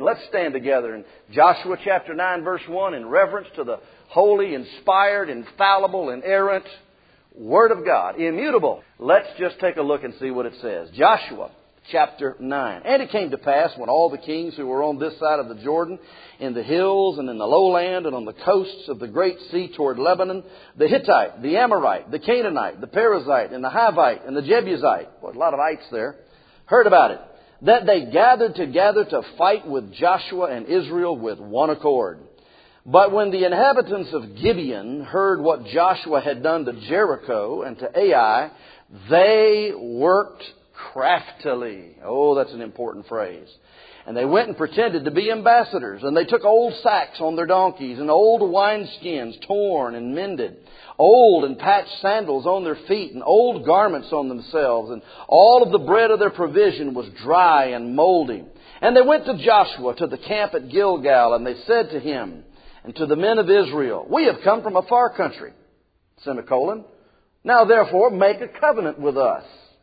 Let's stand together in Joshua chapter 9, verse 1, in reverence to the holy, inspired, infallible, inerrant Word of God, immutable. Let's just take a look and see what it says. Joshua chapter 9. And it came to pass when all the kings who were on this side of the Jordan, in the hills and in the lowland and on the coasts of the great sea toward Lebanon, the Hittite, the Amorite, the Canaanite, the Perizzite, and the Hivite, and the Jebusite, well, a lot of ites there, heard about it, that they gathered together to fight with Joshua and Israel with one accord. But when the inhabitants of Gibeon heard what Joshua had done to Jericho and to Ai, they worked craftily. Oh, that's an important phrase. And they went and pretended to be ambassadors. And they took old sacks on their donkeys and old wineskins torn and mended, old and patched sandals on their feet and old garments on themselves. And all of the bread of their provision was dry and moldy. And they went to Joshua to the camp at Gilgal, and they said to him and to the men of Israel, "We have come from a far country, semicolon. Now therefore make a covenant with us."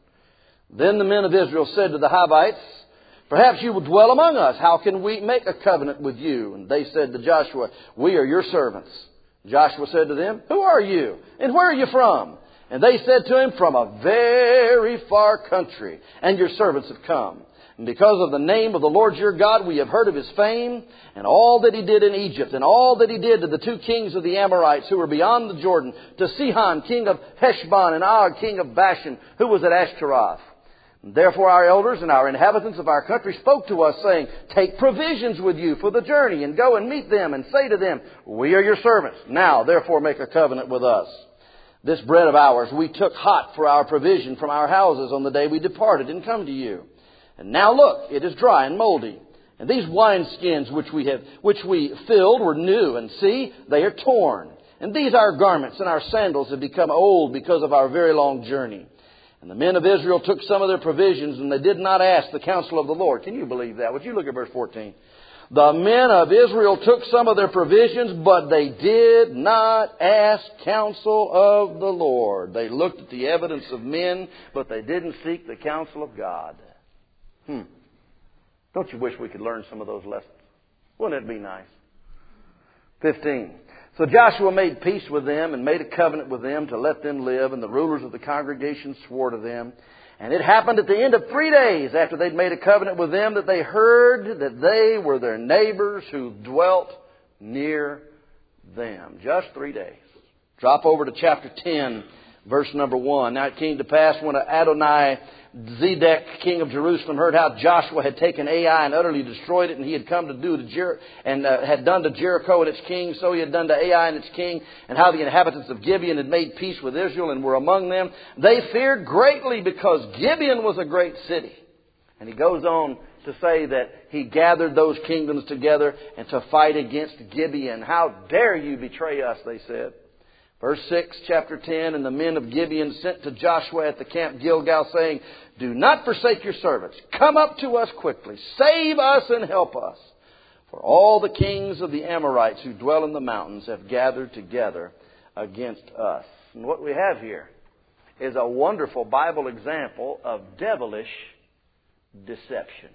Then the men of Israel said to the Hivites, "Perhaps you will dwell among us. How can we make a covenant with you?" And they said to Joshua, "We are your servants." Joshua said to them, "Who are you? And where are you from?" And they said to him, "From a very far country, and your servants have come. And because of the name of the Lord your God, we have heard of His fame, and all that He did in Egypt, and all that He did to the two kings of the Amorites who were beyond the Jordan, to Sihon, king of Heshbon, and Og, king of Bashan, who was at Ashtaroth. And therefore our elders and our inhabitants of our country spoke to us, saying, 'Take provisions with you for the journey, and go and meet them, and say to them, We are your servants. Now therefore make a covenant with us. This bread of ours we took hot for our provision from our houses on the day we departed and come to you. And now look, it is dry and moldy. And these wineskins which we filled were new, and see, they are torn. And these our garments and our sandals have become old because of our very long journey.' And the men of Israel took some of their provisions, and they did not ask the counsel of the Lord." Can you believe that? Would you look at verse 14? "The men of Israel took some of their provisions, but they did not ask counsel of the Lord." They looked at the evidence of men, but they didn't seek the counsel of God. Don't you wish we could learn some of those lessons? Wouldn't it be nice? 15. "So Joshua made peace with them and made a covenant with them to let them live. And the rulers of the congregation swore to them. And it happened at the end of 3 days after they'd made a covenant with them that they heard that they were their neighbors who dwelt near them." Just 3 days. Drop over to chapter 10, verse number 1. "Now it came to pass when Adoni-Zedek, king of Jerusalem, heard how Joshua had taken Ai and utterly destroyed it, and he had come to do had done to Jericho and its king, so he had done to Ai and its king, and how the inhabitants of Gibeon had made peace with Israel and were among them, they feared greatly because Gibeon was a great city." And he goes on to say that he gathered those kingdoms together and to fight against Gibeon. "How dare you betray us?" they said. Verse 6, chapter 10, "And the men of Gibeon sent to Joshua at the camp Gilgal, saying, 'Do not forsake your servants. Come up to us quickly. Save us and help us. For all the kings of the Amorites who dwell in the mountains have gathered together against us.'" And what we have here is a wonderful Bible example of devilish deception.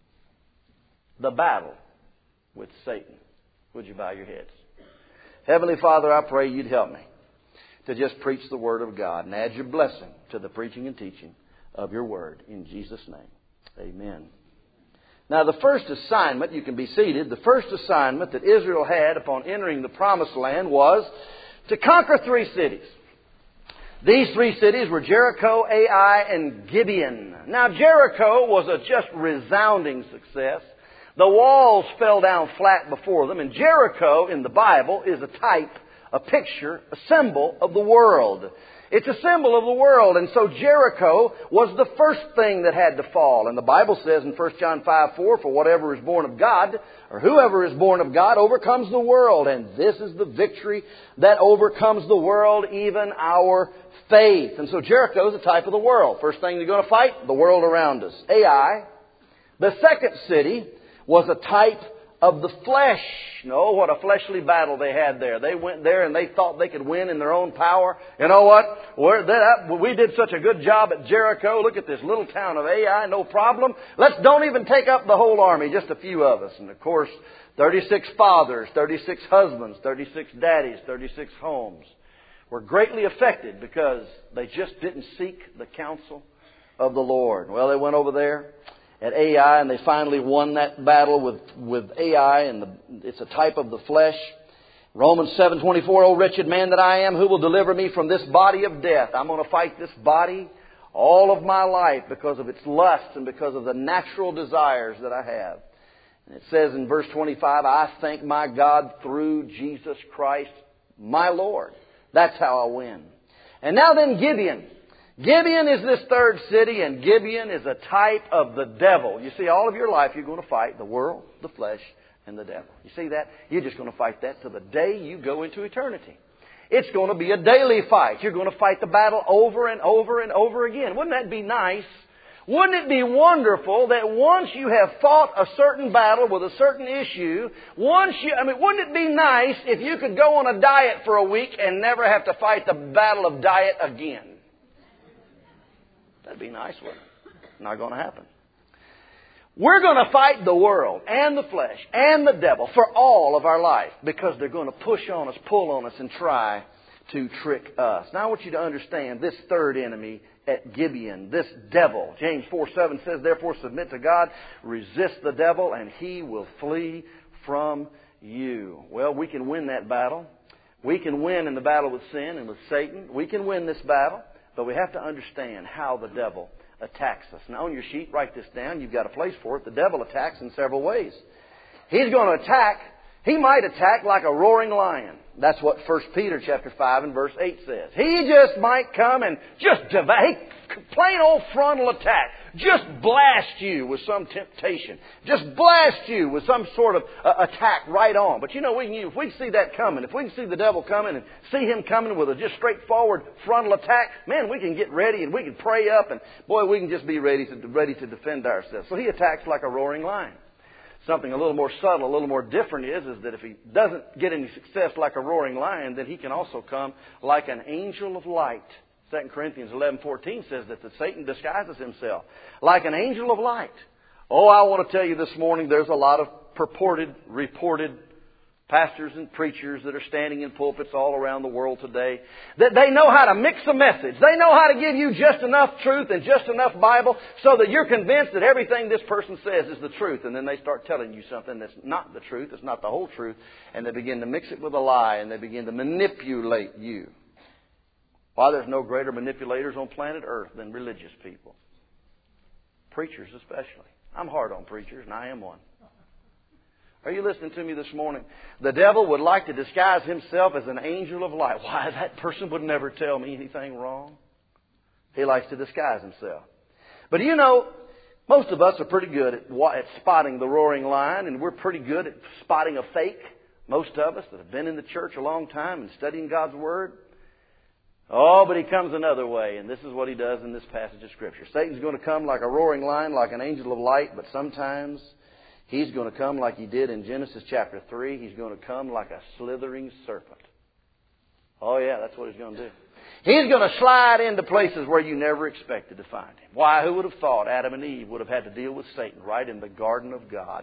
The battle with Satan. Would you bow your heads? Heavenly Father, I pray you'd help me to just preach the Word of God and add your blessing to the preaching and teaching of your Word. In Jesus' name, amen. Now the first assignment, you can be seated, the first assignment that Israel had upon entering the Promised Land was to conquer 3 cities. These 3 cities were Jericho, Ai, and Gibeon. Now Jericho was a just resounding success. The walls fell down flat before them, and Jericho in the Bible is a type, a picture, a symbol of the world. It's a symbol of the world. And so Jericho was the first thing that had to fall. And the Bible says in 1 John 5:4, "For whatever is born of God, or whoever is born of God, overcomes the world. And this is the victory that overcomes the world, even our faith." And so Jericho is a type of the world. First thing you're going to fight, the world around us. Ai, the second city, was a type of the flesh. No, what a fleshly battle they had there. They went there and they thought they could win in their own power. You know what? We did such a good job at Jericho. Look at this little town of Ai, no problem. Don't even take up the whole army, just a few of us. And of course, 36 fathers, 36 husbands, 36 daddies, 36 homes were greatly affected because they just didn't seek the counsel of the Lord. Well, they went over there at Ai, and they finally won that battle with Ai, and it's a type of the flesh. Romans 7:24, O wretched man that I am, who will deliver me from this body of death? I'm going to fight this body all of my life because of its lusts and because of the natural desires that I have. And it says in verse 25, I thank my God through Jesus Christ, my Lord. That's how I win. And now then, Gibeon. Gibeon is this third city, and Gibeon is a type of the devil. You see, all of your life you're going to fight the world, the flesh, and the devil. You see that? You're just going to fight that till the day you go into eternity. It's going to be a daily fight. You're going to fight the battle over and over and over again. Wouldn't that be nice? Wouldn't it be wonderful that once you have fought a certain battle with a certain issue, wouldn't it be nice if you could go on a diet for a week and never have to fight the battle of diet again? That'd be nice, wouldn't it? Not going to happen. We're going to fight the world and the flesh and the devil for all of our life because they're going to push on us, pull on us, and try to trick us. Now I want you to understand this third enemy at Gibeon, this devil. James 4:7 says, therefore submit to God, resist the devil, and he will flee from you. Well, we can win that battle. We can win in the battle with sin and with Satan. We can win this battle. But we have to understand how the devil attacks us. Now on your sheet, write this down. You've got a place for it. The devil attacks in several ways. He's going to attack. He might attack like a roaring lion. That's what 1 Peter chapter 5 and verse 8 says. He just might come and just plain old frontal attack. Just blast you with some temptation. Just blast you with some sort of attack right on. But you know, if we can see that coming, if we can see the devil coming and see him coming with a just straightforward frontal attack, man, we can get ready and we can pray up and boy, we can just be ready to defend ourselves. So he attacks like a roaring lion. Something a little more subtle, a little more different is that if he doesn't get any success like a roaring lion, then he can also come like an angel of light. 2 Corinthians 11:14 says that Satan disguises himself like an angel of light. Oh, I want to tell you this morning, there's a lot of reported pastors and preachers that are standing in pulpits all around the world today, that they know how to mix a message. They know how to give you just enough truth and just enough Bible so that you're convinced that everything this person says is the truth. And then they start telling you something that's not the truth, it's not the whole truth, and they begin to mix it with a lie, and they begin to manipulate you. Why, there's no greater manipulators on planet Earth than religious people. Preachers especially. I'm hard on preachers, and I am one. Are you listening to me this morning? The devil would like to disguise himself as an angel of light. Why, that person would never tell me anything wrong. He likes to disguise himself. But you know, most of us are pretty good at spotting the roaring lion, and we're pretty good at spotting a fake. Most of us that have been in the church a long time and studying God's Word. Oh, but he comes another way, and this is what he does in this passage of Scripture. Satan's going to come like a roaring lion, like an angel of light, but sometimes he's going to come like he did in Genesis chapter 3. He's going to come like a slithering serpent. Oh, yeah, that's what he's going to do. He's going to slide into places where you never expected to find him. Why, who would have thought Adam and Eve would have had to deal with Satan right in the garden of God?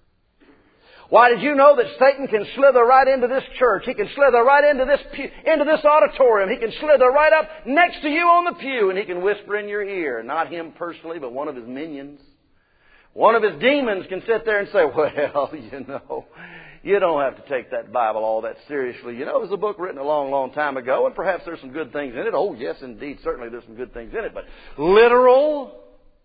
Why, did you know that Satan can slither right into this church? He can slither right into this auditorium. He can slither right up next to you on the pew, and he can whisper in your ear. Not him personally, but one of his minions. One of his demons can sit there and say, well, you don't have to take that Bible all that seriously. You know, it was a book written a long, long time ago, and perhaps there's some good things in it. Oh, yes, indeed, certainly there's some good things in it. But literal,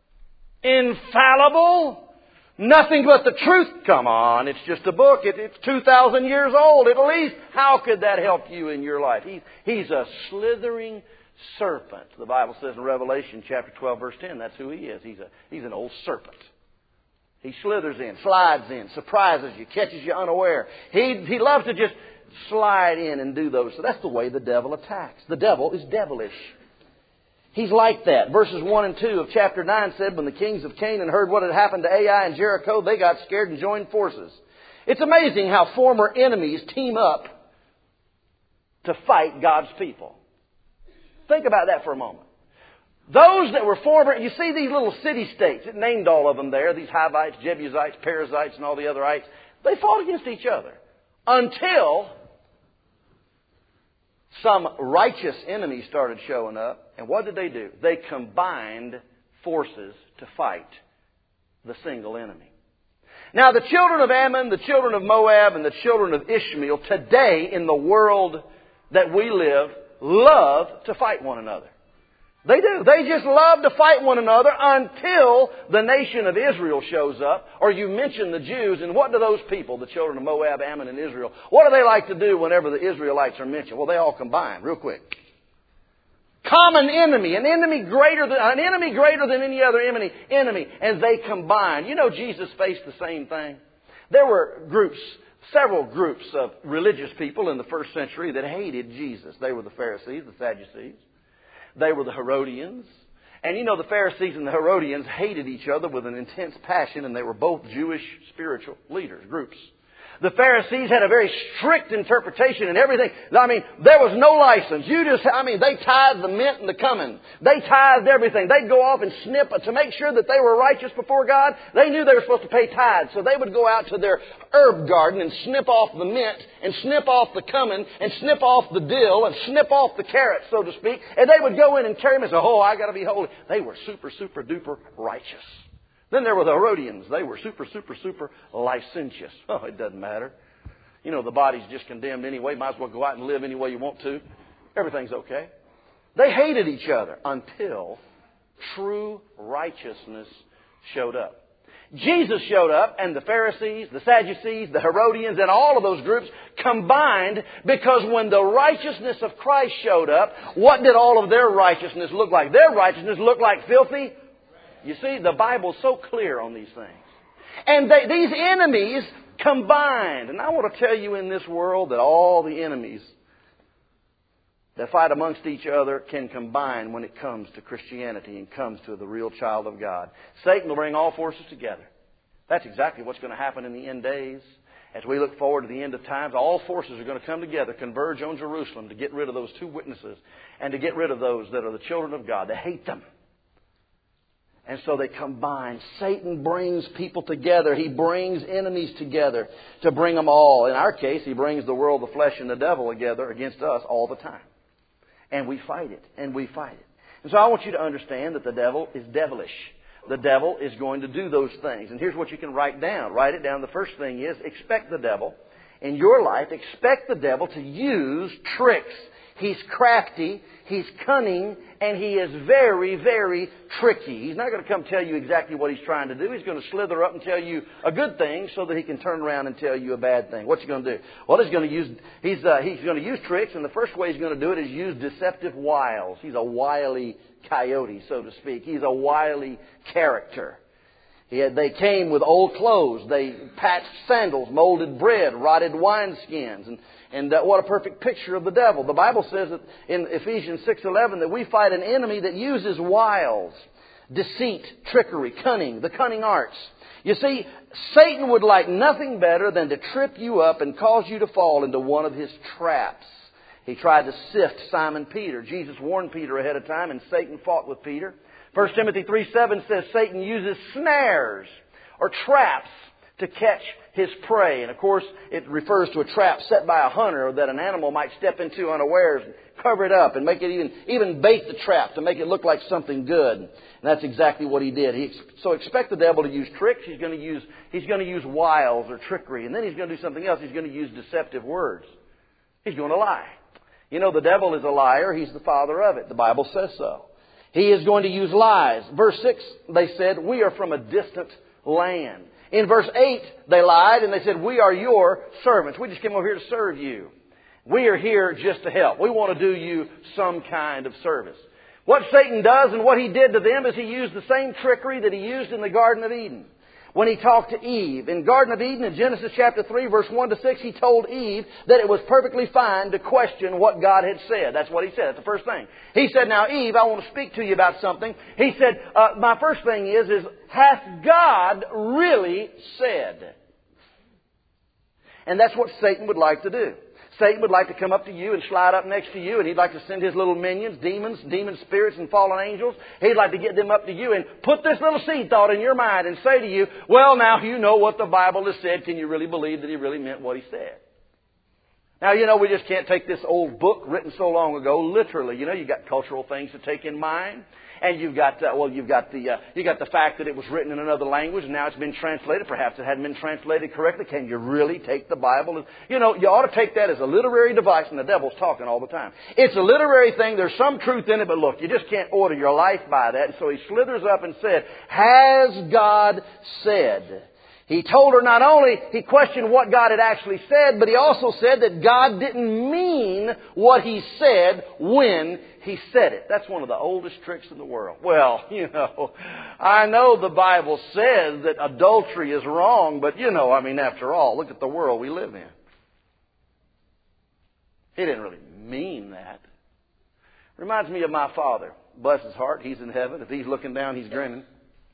infallible, nothing but the truth. Come on, it's just a book. It's 2,000 years old at least. How could that help you in your life? He's a slithering serpent. The Bible says in Revelation chapter 12, verse 10, that's who he is. He's an old serpent. He slithers in, slides in, surprises you, catches you unaware. He loves to just slide in and do those. So that's the way the devil attacks. The devil is devilish. He's like that. Verses 1 and 2 of chapter 9 said, when the kings of Canaan heard what had happened to Ai and Jericho, they got scared and joined forces. It's amazing how former enemies team up to fight God's people. Think about that for a moment. Those that were former, you see these little city-states, it named all of them there, these Hivites, Jebusites, Perizzites, and all the other ites, they fought against each other until some righteous enemies started showing up. And what did they do? They combined forces to fight the single enemy. Now, the children of Ammon, the children of Moab, and the children of Ishmael today in the world that we live love to fight one another. They do. They just love to fight one another until the nation of Israel shows up, or you mention the Jews, and what do those people, the children of Moab, Ammon, and Israel, what do they like to do whenever the Israelites are mentioned? Well, they all combine real quick. Common enemy, an enemy greater than any other enemy, and they combine. You know, Jesus faced the same thing. There were several groups of religious people in the first century that hated Jesus. They were the Pharisees, the Sadducees. They were the Herodians. And you know, the Pharisees and the Herodians hated each other with an intense passion, and they were both Jewish spiritual leaders, groups. The Pharisees had a very strict interpretation and everything. I mean, there was no license. They tithed the mint and the cumin. They tithed everything. They'd go off and snip to make sure that they were righteous before God. They knew they were supposed to pay tithes. So they would go out to their herb garden and snip off the mint and snip off the cumin and snip off the dill and snip off the carrots, so to speak. And they would go in and carry them and say, oh, I got to be holy. They were super, super duper righteous. Then there were the Herodians. They were super, super, super licentious. Oh, it doesn't matter. You know, the body's just condemned anyway. Might as well go out and live any way you want to. Everything's okay. They hated each other until true righteousness showed up. Jesus showed up, and the Pharisees, the Sadducees, the Herodians, and all of those groups combined, because when the righteousness of Christ showed up, what did all of their righteousness look like? Their righteousness looked like filthy. You see, the Bible's so clear on these things. And these enemies combined. And I want to tell you in this world that all the enemies that fight amongst each other can combine when it comes to Christianity and comes to the real child of God. Satan will bring all forces together. That's exactly what's going to happen in the end days. As we look forward to the end of times, all forces are going to come together, converge on Jerusalem to get rid of those two witnesses and to get rid of those that are the children of God. They hate them. And so they combine. Satan brings people together. He brings enemies together to bring them all. In our case, he brings the world, the flesh, and the devil together against us all the time. And we fight it. And we fight it. And so I want you to understand that the devil is devilish. The devil is going to do those things. And here's what you can write down. Write it down. The first thing is, expect the devil. In your life, expect the devil to use tricks. He's crafty, he's cunning, and he is very, very tricky. He's not going to come tell you exactly what he's trying to do. He's going to slither up and tell you a good thing so that he can turn around and tell you a bad thing. What's he going to do? Well, he's going to use tricks, and the first way he's going to do it is use deceptive wiles. He's a wily coyote, so to speak. He's a wily character. They came with old clothes. They patched sandals, molded bread, rotted wineskins. And what a perfect picture of the devil. The Bible says that in Ephesians 6:11 that we fight an enemy that uses wiles, deceit, trickery, cunning, the cunning arts. You see, Satan would like nothing better than to trip you up and cause you to fall into one of his traps. He tried to sift Simon Peter. Jesus warned Peter ahead of time, and Satan fought with Peter. 1 Timothy 3:7 says Satan uses snares or traps to catch his prey. And of course, it refers to a trap set by a hunter that an animal might step into unawares and cover it up and make it even bait the trap to make it look like something good. And that's exactly what he did. So expect the devil to use tricks. He's going to use wiles or trickery. And then he's going to do something else. He's going to use deceptive words. He's going to lie. You know, the devil is a liar. He's the father of it. The Bible says so. He is going to use lies. Verse 6, they said, we are from a distant land. In verse 8, they lied and they said, we are your servants. We just came over here to serve you. We are here just to help. We want to do you some kind of service. What Satan does and what he did to them is he used the same trickery that he used in the Garden of Eden. When He talked to Eve in Garden of Eden in Genesis chapter 3 verse 1 to 6, He told Eve that it was perfectly fine to question what God had said. That's what He said. That's the first thing. He said, now Eve, I want to speak to you about something. He said, my first thing is hath God really said? And that's what Satan would like to do. Satan would like to come up to you and slide up next to you, and he'd like to send his little minions, demons, demon spirits, and fallen angels. He'd like to get them up to you and put this little seed thought in your mind and say to you, well, now you know what the Bible has said. Can you really believe that He really meant what He said? Now, we just can't take this old book written so long ago literally. You've got cultural things to take in mind. And you've got the fact that it was written in another language and now it's been translated. Perhaps it hadn't been translated correctly. Can you really take the Bible? You ought to take that as a literary device, and the devil's talking all the time. It's a literary thing. There's some truth in it, but look, you just can't order your life by that. And so he slithers up and said, has God said? He told her not only, he questioned what God had actually said, but he also said that God didn't mean what He said when He said it. That's one of the oldest tricks in the world. Well, I know the Bible says that adultery is wrong, but after all, look at the world we live in. He didn't really mean that. Reminds me of my father. Bless his heart, he's in heaven. If he's looking down, he's grinning.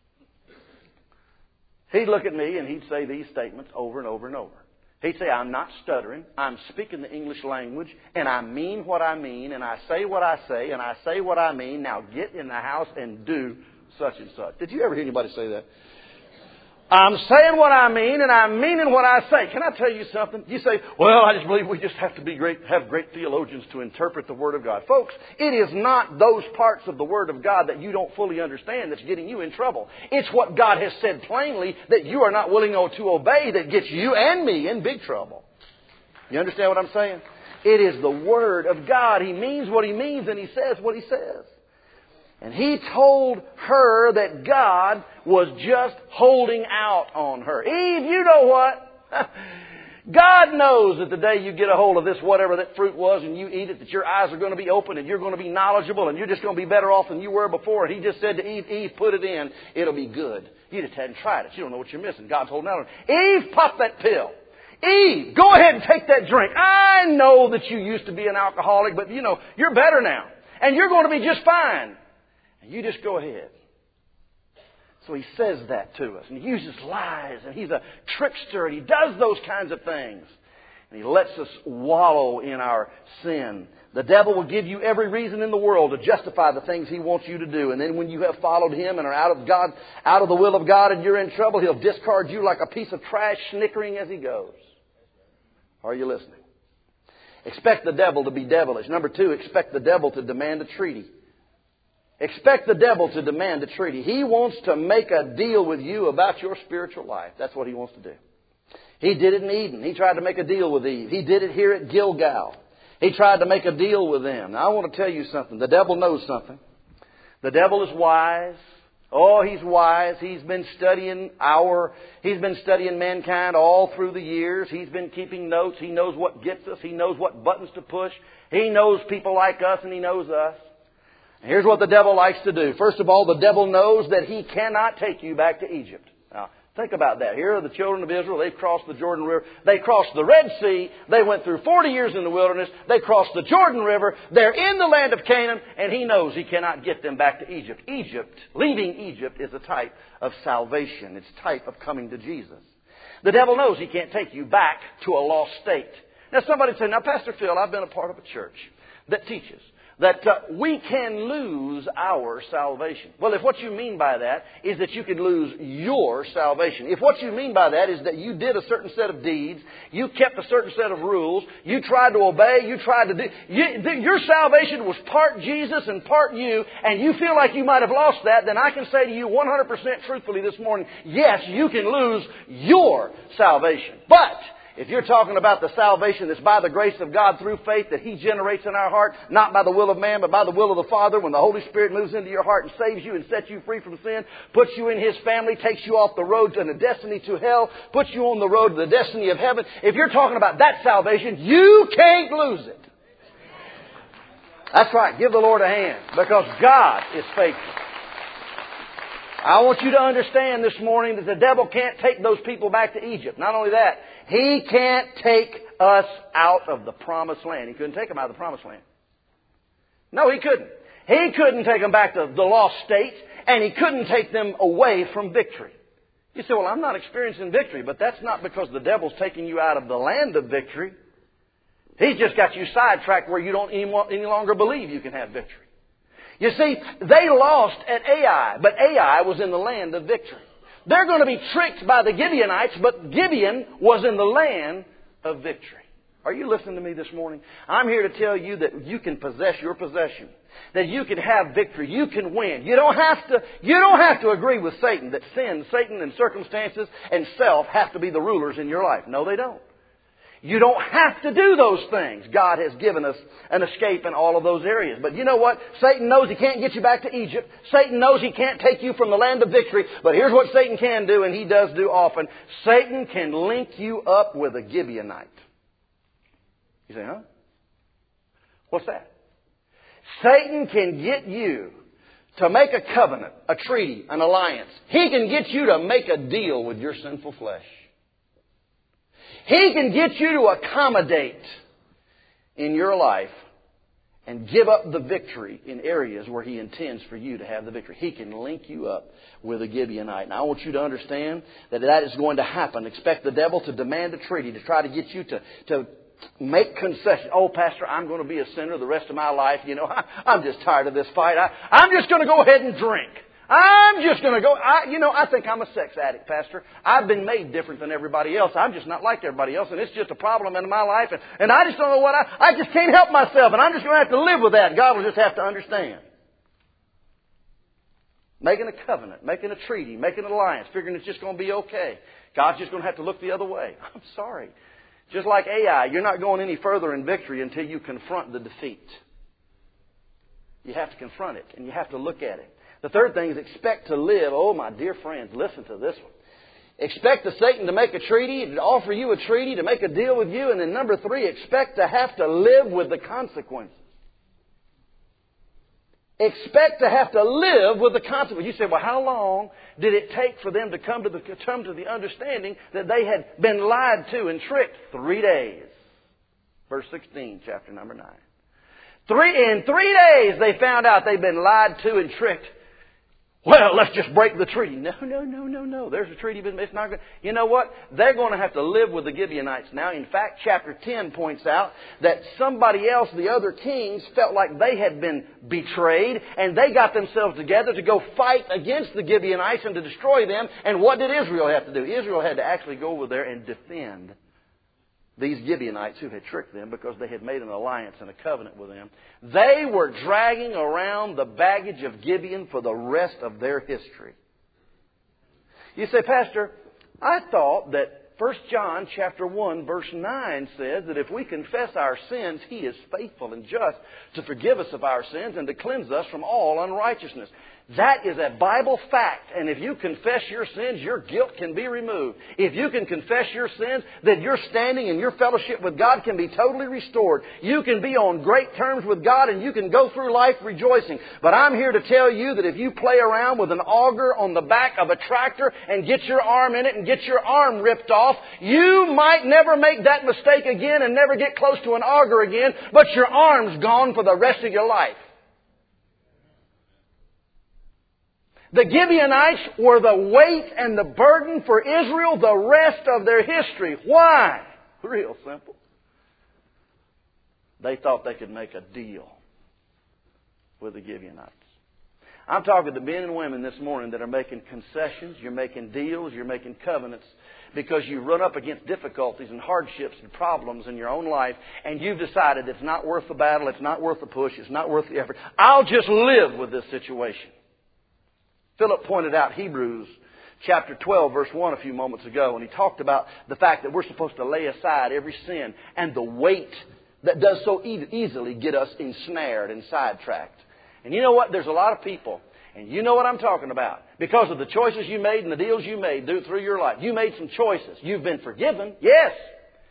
He'd look at me and he'd say these statements over and over and over. He'd say, I'm not stuttering. I'm speaking the English language, and I mean what I mean, and I say what I say, and I say what I mean. Now get in the house and do such and such. Did you ever hear anybody say that? I'm saying what I mean, and I'm meaning what I say. Can I tell you something? You say, well, I just believe we just have to have great theologians to interpret the Word of God. Folks, it is not those parts of the Word of God that you don't fully understand that's getting you in trouble. It's what God has said plainly that you are not willing to obey that gets you and me in big trouble. You understand what I'm saying? It is the Word of God. He means what He means, and He says what He says. And he told her that God was just holding out on her. Eve, you know what? God knows that the day you get a hold of this, whatever that fruit was, and you eat it, that your eyes are going to be open and you're going to be knowledgeable and you're just going to be better off than you were before. And He just said to Eve, Eve, put it in. It'll be good. You just hadn't tried it. You don't know what you're missing. God's holding out on her. Eve, pop that pill. Eve, go ahead and take that drink. I know that you used to be an alcoholic, but you're better now. And you're going to be just fine. You just go ahead. So he says that to us. And he uses lies. And he's a trickster. And he does those kinds of things. And he lets us wallow in our sin. The devil will give you every reason in the world to justify the things he wants you to do. And then when you have followed him and are out of the will of God, and you're in trouble, he'll discard you like a piece of trash, snickering as he goes. Are you listening? Expect the devil to be devilish. Number 2, expect the devil to demand a treaty. Expect the devil to demand a treaty. He wants to make a deal with you about your spiritual life. That's what he wants to do. He did it in Eden. He tried to make a deal with Eve. He did it here at Gilgal. He tried to make a deal with them. Now, I want to tell you something. The devil knows something. The devil is wise. Oh, he's wise. He's been studying mankind all through the years. He's been keeping notes. He knows what gets us. He knows what buttons to push. He knows people like us, and he knows us. Here's what the devil likes to do. First of all, the devil knows that he cannot take you back to Egypt. Now, think about that. Here are the children of Israel. They've crossed the Jordan River. They crossed the Red Sea. They went through 40 years in the wilderness. They crossed the Jordan River. They're in the land of Canaan, and he knows he cannot get them back to Egypt. Leaving Egypt is a type of salvation. It's a type of coming to Jesus. The devil knows he can't take you back to a lost state. Now, somebody said, now, Pastor Phil, I've been a part of a church that teaches that we can lose our salvation. Well, if what you mean by that is that you could lose your salvation, if what you mean by that is that you did a certain set of deeds, you kept a certain set of rules, you tried to obey, you tried to do, your salvation was part Jesus and part you, and you feel like you might have lost that, then I can say to you 100% truthfully this morning, yes, you can lose your salvation. But if you're talking about the salvation that's by the grace of God through faith that He generates in our heart, not by the will of man, but by the will of the Father, when the Holy Spirit moves into your heart and saves you and sets you free from sin, puts you in His family, takes you off the road to the destiny to hell, puts you on the road to the destiny of heaven, if you're talking about that salvation, you can't lose it. That's right. Give the Lord a hand, because God is faithful. I want you to understand this morning that the devil can't take those people back to Egypt. Not only that, he can't take us out of the promised land. He couldn't take them out of the promised land. No, he couldn't. He couldn't take them back to the lost state, and he couldn't take them away from victory. You say, well, I'm not experiencing victory, but that's not because the devil's taking you out of the land of victory. He's just got you sidetracked where you don't any longer believe you can have victory. You see, they lost at Ai, but Ai was in the land of victory. They're going to be tricked by the Gibeonites, but Gibeon was in the land of victory. Are you listening to me this morning? I'm here to tell you that you can possess your possession. That you can have victory. You can win. You don't have to agree with Satan that sin, Satan and circumstances and self have to be the rulers in your life. No, they don't. You don't have to do those things. God has given us an escape in all of those areas. But you know what? Satan knows he can't get you back to Egypt. Satan knows he can't take you from the land of victory. But here's what Satan can do, and he does do often. Satan can link you up with a Gibeonite. You say, huh? What's that? Satan can get you to make a covenant, a treaty, an alliance. He can get you to make a deal with your sinful flesh. He can get you to accommodate in your life and give up the victory in areas where he intends for you to have the victory. He can link you up with a Gibeonite. And I want you to understand that that is going to happen. Expect the devil to demand a treaty to try to get you to make concessions. Oh, Pastor, I'm going to be a sinner the rest of my life. You know, I'm just tired of this fight. I'm just going to go ahead and drink. I'm just going to go. I think I'm a sex addict, Pastor. I've been made different than everybody else. I'm just not like everybody else, and it's just a problem in my life. And I just don't know what I just can't help myself, and I'm just going to have to live with that. God will just have to understand. Making a covenant, making a treaty, making an alliance, figuring it's just going to be okay. God's just going to have to look the other way. I'm sorry. Just like Ai, you're not going any further in victory until you confront the defeat. You have to confront it, and you have to look at it. The third thing is expect to live. Oh, my dear friends, listen to this one. Expect the Satan to make a treaty, to offer you a treaty, to make a deal with you. And then number 3, expect to have to live with the consequences. Expect to have to live with the consequences. You say, well, how long did it take for them to come to the understanding that they had been lied to and tricked? 3 days. Verse 16, chapter number 9. In 3 days they found out they'd been lied to and tricked. Well, let's just break the treaty. No. There's a treaty, but it's not good. You know what? They're going to have to live with the Gibeonites now. In fact, chapter 10 points out that somebody else, the other kings, felt like they had been betrayed, and they got themselves together to go fight against the Gibeonites and to destroy them. And what did Israel have to do? Israel had to actually go over there and defend these Gibeonites who had tricked them because they had made an alliance and a covenant with them. They were dragging around the baggage of Gibeon for the rest of their history. You say, Pastor, I thought that 1 John chapter 1 verse 9 says that if we confess our sins, He is faithful and just to forgive us of our sins and to cleanse us from all unrighteousness. That is a Bible fact. And if you confess your sins, your guilt can be removed. If you can confess your sins, then your standing and your fellowship with God can be totally restored. You can be on great terms with God and you can go through life rejoicing. But I'm here to tell you that if you play around with an auger on the back of a tractor and get your arm in it and get your arm ripped off, you might never make that mistake again and never get close to an auger again, but your arm's gone for the rest of your life. The Gibeonites were the weight and the burden for Israel the rest of their history. Why? Real simple. They thought they could make a deal with the Gibeonites. I'm talking to men and women this morning that are making concessions, you're making deals, you're making covenants because you run up against difficulties and hardships and problems in your own life and you've decided it's not worth the battle, it's not worth the push, it's not worth the effort. I'll just live with this situation. Philip pointed out Hebrews chapter 12, verse 1 a few moments ago, and he talked about the fact that we're supposed to lay aside every sin and the weight that does so easily get us ensnared and sidetracked. And you know what? There's a lot of people, and you know what I'm talking about, because of the choices you made and the deals you made through your life. You made some choices. You've been forgiven, yes.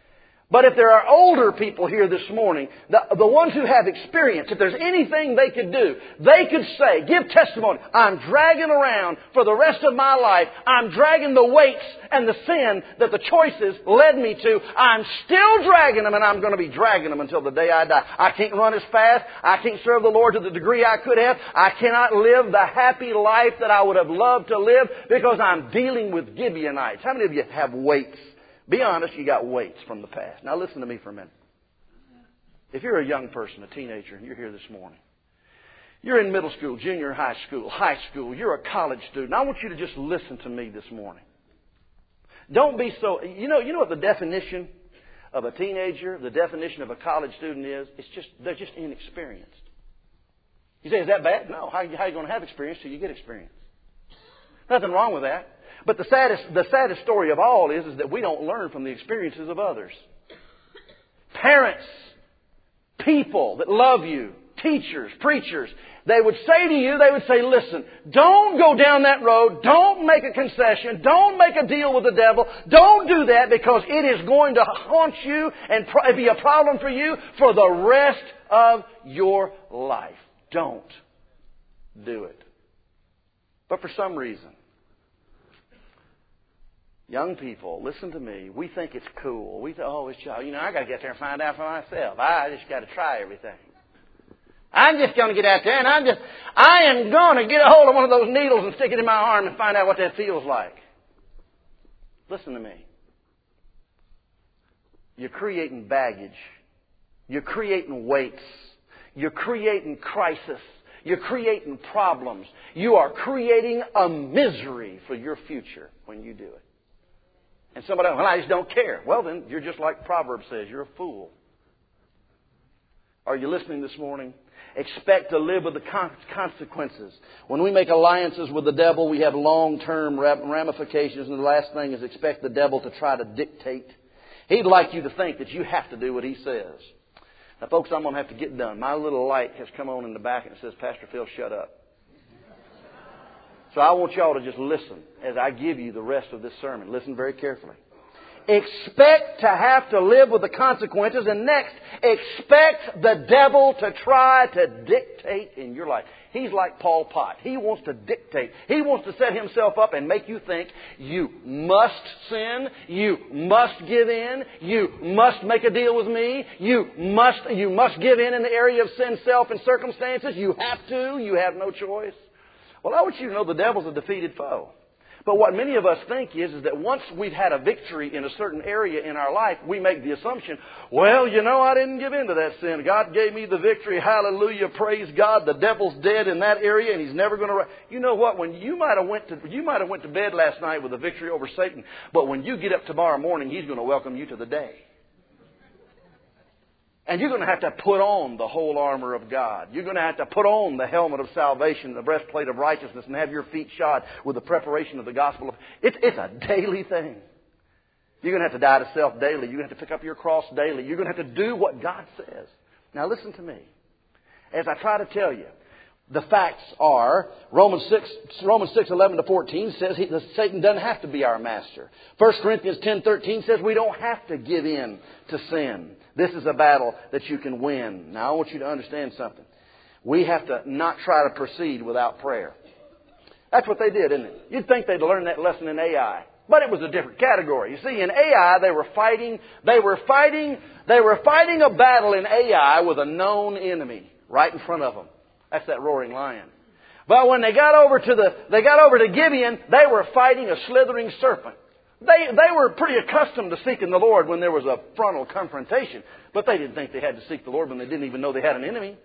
But if there are older people here this morning, the ones who have experience, if there's anything they could do, they could say, give testimony, I'm dragging around for the rest of my life, I'm dragging the weights and the sin that the choices led me to, I'm still dragging them and I'm going to be dragging them until the day I die. I can't run as fast, I can't serve the Lord to the degree I could have, I cannot live the happy life that I would have loved to live because I'm dealing with Gibeonites. How many of you have weights? Be honest, you got weights from the past. Now listen to me for a minute. If you're a young person, a teenager, and you're here this morning, you're in middle school, junior high school, you're a college student, I want you to just listen to me this morning. Don't be so, you know what the definition of a teenager, the definition of a college student is? They're just inexperienced. You say, is that bad? No. How are you going to have experience till you get experience? Nothing wrong with that. But the saddest story of all is that we don't learn from the experiences of others. Parents, people that love you, teachers, preachers, they would say to you, listen, don't go down that road, don't make a concession, don't make a deal with the devil, don't do that because it is going to haunt you and be a problem for you for the rest of your life. Don't do it. But for some reason, young people, listen to me. We think it's cool. We think, oh, it's child. I got to get there and find out for myself. I just got to try everything. I'm just going to get out there and I am going to get a hold of one of those needles and stick it in my arm and find out what that feels like. Listen to me. You're creating baggage. You're creating weights. You're creating crisis. You're creating problems. You are creating a misery for your future when you do it. And somebody, well, I just don't care. Well, then, you're just like Proverbs says, you're a fool. Are you listening this morning? Expect to live with the consequences. When we make alliances with the devil, we have long-term ramifications. And the last thing is expect the devil to try to dictate. He'd like you to think that you have to do what he says. Now, folks, I'm going to have to get done. My little light has come on in the back and it says, Pastor Phil, shut up. So I want y'all to just listen as I give you the rest of this sermon. Listen very carefully. Expect to have to live with the consequences. And next, expect the devil to try to dictate in your life. He's like Paul Pot. He wants to dictate. He wants to set himself up and make you think you must sin. You must give in. You must make a deal with me. You must give in the area of sin, self, and circumstances. You have to. You have no choice. Well, I want you to know the devil's a defeated foe. But what many of us think is that once we've had a victory in a certain area in our life, we make the assumption, well, I didn't give in to that sin. God gave me the victory. Hallelujah. Praise God. The devil's dead in that area and he's never going to... You know what? When you might have went to bed last night with a victory over Satan, but when you get up tomorrow morning, he's going to welcome you to the day. And you're going to have to put on the whole armor of God. You're going to have to put on the helmet of salvation, the breastplate of righteousness, and have your feet shod with the preparation of the gospel. It's a daily thing. You're going to have to die to self daily. You're going to have to pick up your cross daily. You're going to have to do what God says. Now listen to me. As I try to tell you, the facts are, Romans 6:11-14 says Satan doesn't have to be our master. 1 Corinthians 10:13 says we don't have to give in to sin. This is a battle that you can win. Now I want you to understand something. We have to not try to proceed without prayer. That's what they did, isn't it? You'd think they'd learn that lesson in AI. But it was a different category. You see, in AI, they were fighting a battle in AI with a known enemy right in front of them. That's that roaring lion. But when they got over to Gibeon, they were fighting a slithering serpent. They were pretty accustomed to seeking the Lord when there was a frontal confrontation. But they didn't think they had to seek the Lord when they didn't even know they had an enemy.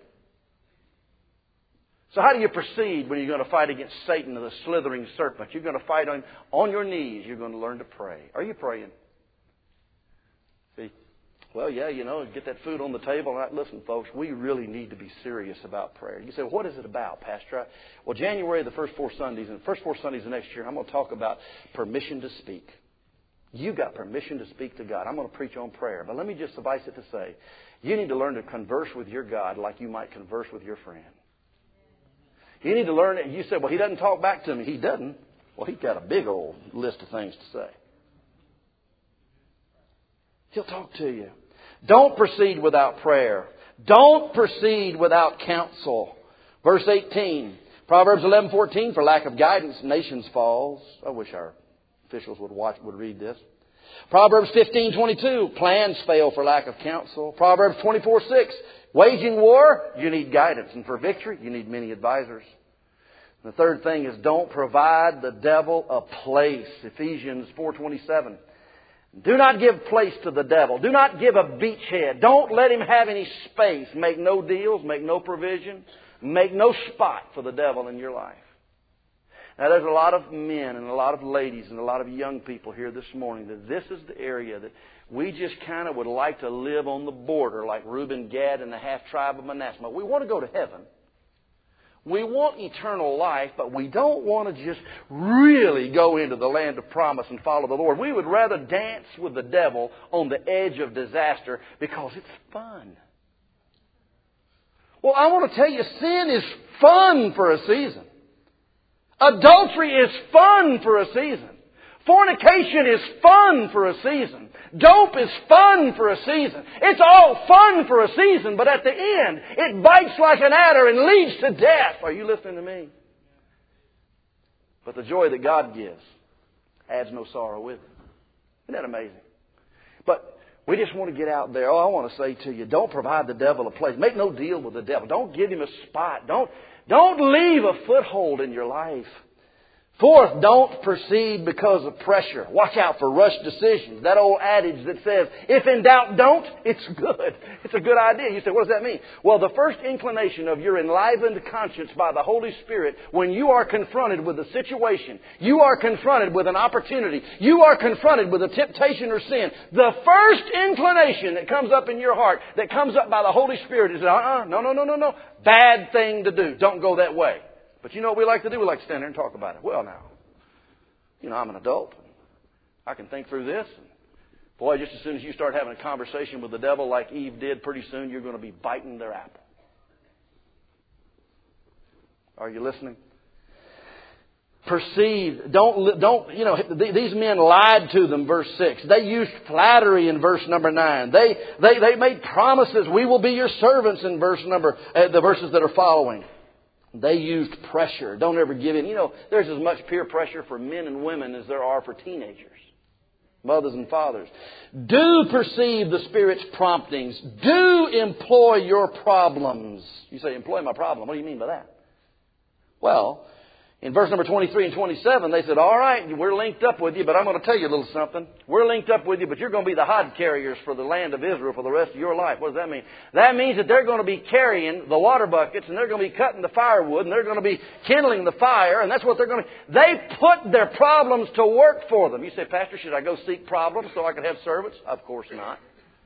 So how do you proceed when you're going to fight against Satan, the slithering serpent? You're going to fight on your knees. You're going to learn to pray. Are you praying? See? Well, yeah, get that food on the table. Listen, folks, we really need to be serious about prayer. You say, well, what is it about, Pastor? Well, January, the first four Sundays of next year, I'm going to talk about permission to speak. You got permission to speak to God. I'm going to preach on prayer. But let me just suffice it to say, you need to learn to converse with your God like you might converse with your friend. You need to learn it. You say, well, he doesn't talk back to me. He doesn't. Well, he's got a big old list of things to say. He'll talk to you. Don't proceed without prayer. Don't proceed without counsel. Verse 18, Proverbs 11:14, for lack of guidance, nations falls. I wish our officials would read this. Proverbs 15:22, plans fail for lack of counsel. Proverbs 24:6, waging war, you need guidance. And for victory, you need many advisors. And the third thing is don't provide the devil a place. Ephesians 4:27. Do not give place to the devil. Do not give a beachhead. Don't let him have any space. Make no deals. Make no provision. Make no spot for the devil in your life. Now, there's a lot of men and a lot of ladies and a lot of young people here this morning that this is the area that we just kind of would like to live on the border like Reuben, Gad, and the half-tribe of Manasseh. We want to go to heaven. We want eternal life, but we don't want to just really go into the land of promise and follow the Lord. We would rather dance with the devil on the edge of disaster because it's fun. Well, I want to tell you, sin is fun for a season. Adultery is fun for a season. Fornication is fun for a season. Dope is fun for a season. It's all fun for a season, but at the end, it bites like an adder and leads to death. Are you listening to me? But the joy that God gives adds no sorrow with it. Isn't that amazing? But we just want to get out there. Oh, I want to say to you, don't provide the devil a place. Make no deal with the devil. Don't give him a spot. Don't leave a foothold in your life. Fourth, don't proceed because of pressure. Watch out for rush decisions. That old adage that says, if in doubt, don't, it's good. It's a good idea. You say, what does that mean? Well, the first inclination of your enlivened conscience by the Holy Spirit, when you are confronted with a situation, you are confronted with an opportunity, you are confronted with a temptation or sin, the first inclination that comes up in your heart, that comes up by the Holy Spirit is, no. Bad thing to do. Don't go that way. But you know what we like to do? We like to stand there and talk about it. Well, now, I'm an adult. I can think through this. And boy, just as soon as you start having a conversation with the devil like Eve did, pretty soon you're going to be biting their apple. Are you listening? Perceive. These men lied to them, verse 6. They used flattery in verse number 9. They made promises. We will be your servants in the verses that are following. They used pressure. Don't ever give in. There's as much peer pressure for men and women as there are for teenagers, mothers and fathers. Do perceive the Spirit's promptings. Do employ your problems. You say, employ my problem. What do you mean by that? Well, in verse number 23 and 27, they said, all right, we're linked up with you, but I'm going to tell you a little something. We're linked up with you, but you're going to be the hod carriers for the land of Israel for the rest of your life. What does that mean? That means that they're going to be carrying the water buckets, and they're going to be cutting the firewood, and they're going to be kindling the fire, and that's what they're going to be. They put their problems to work for them. You say, Pastor, should I go seek problems so I can have servants? Of course not.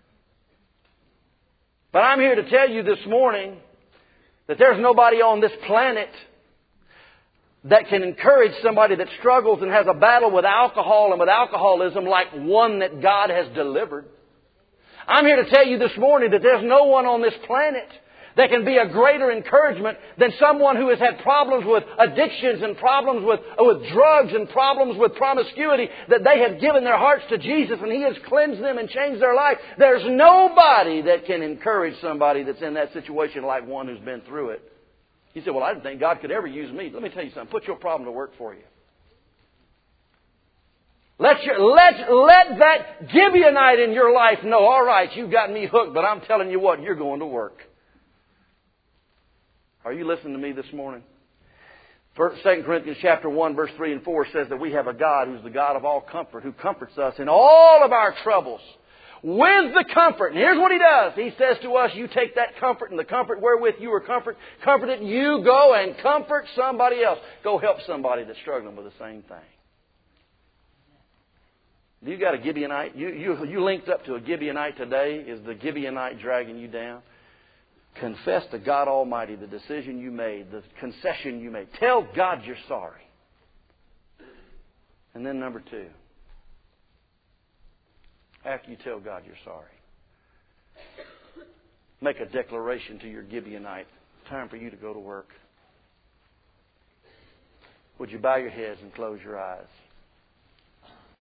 But I'm here to tell you this morning that there's nobody on this planet that can encourage somebody that struggles and has a battle with alcohol and with alcoholism like one that God has delivered. I'm here to tell you this morning that there's no one on this planet that can be a greater encouragement than someone who has had problems with addictions and problems with drugs and problems with promiscuity, that they have given their hearts to Jesus and He has cleansed them and changed their life. There's nobody that can encourage somebody that's in that situation like one who's been through it. You say, well, I didn't think God could ever use me. Let me tell you something. Put your problem to work for you. Let that Gibeonite in your life know, all right, you've got me hooked, but I'm telling you what, you're going to work. Are you listening to me this morning? 2 Corinthians chapter 1, verse 3 and 4 says that we have a God who's the God of all comfort, who comforts us in all of our troubles. With the comfort. And here's what He does. He says to us, you take that comfort and the comfort wherewith you are comforted, you go and comfort somebody else. Go help somebody that's struggling with the same thing. You got a Gibeonite? You linked up to a Gibeonite today? Is the Gibeonite dragging you down? Confess to God Almighty the decision you made, the concession you made. Tell God you're sorry. And then number 2. After you tell God you're sorry, make a declaration to your Gibeonite. Time for you to go to work. Would you bow your heads and close your eyes?